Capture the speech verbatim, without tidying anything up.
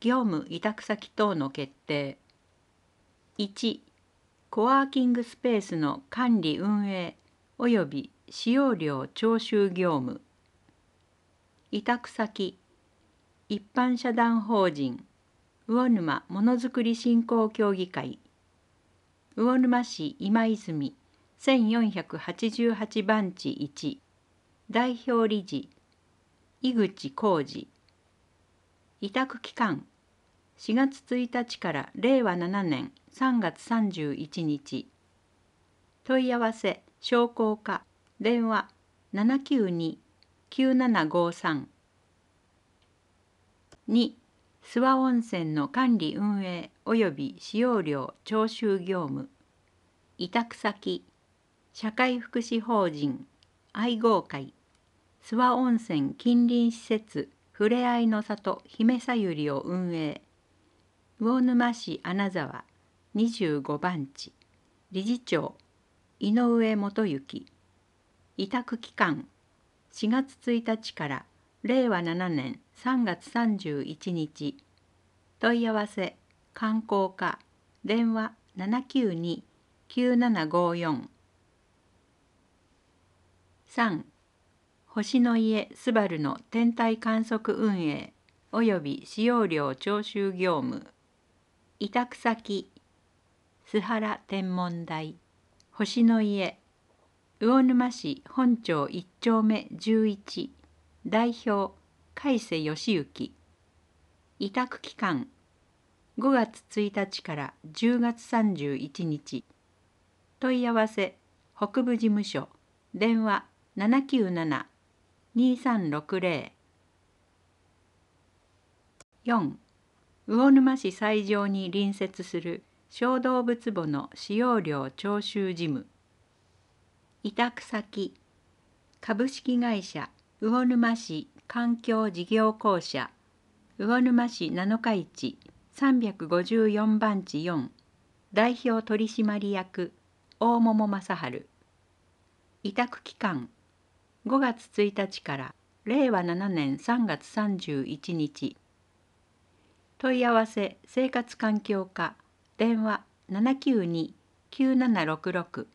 業務委託先等の決定。いち、コワーキングスペースの管理運営及び使用料徴収業務。委託先、一般社団法人魚沼ものづくり振興協議会、魚沼市今泉せんよんひゃくはちじゅうはち番地いち、代表理事、井口浩二。委託期間、しがつついたちかられいわななねんさんがつさんじゅういちにち。問い合わせ商工課電話 ななきゅうに きゅうななごさん。に、諏訪温泉の管理運営及び使用料徴収業務。委託先、社会福祉法人愛護会諏訪温泉近隣施設ふれあいの里姫さゆりを運営。魚沼市穴沢にじゅうご番地理事長井上元幸。委託期間、しがつついたちかられいわななねんさんがつさんじゅういちにち。問い合わせ観光課電話 ななきゅうに きゅうななごよん。さん、星の家すばるの天体観測運営及び使用料徴収業務。委託先、須原天文台星の家魚沼市本町いっ丁目じゅういち代表海瀬義行。委託期間、ごがつついたちからじゅうがつさんじゅういちにち。問い合わせ北部事務所電話 ななきゅうなな にさんろくぜろ。よん、魚沼市西条に隣接する小動物墓の使用料徴収事務。委託先、株式会社魚沼市環境事業公社魚沼市七日市さんびゃくごじゅうよん番地よん代表取締役大桃正治。委託期間、ごがつついたちかられいわななねんさんがつさんじゅういちにち。問い合わせ生活環境課電話 ななきゅうに きゅうななろくろく。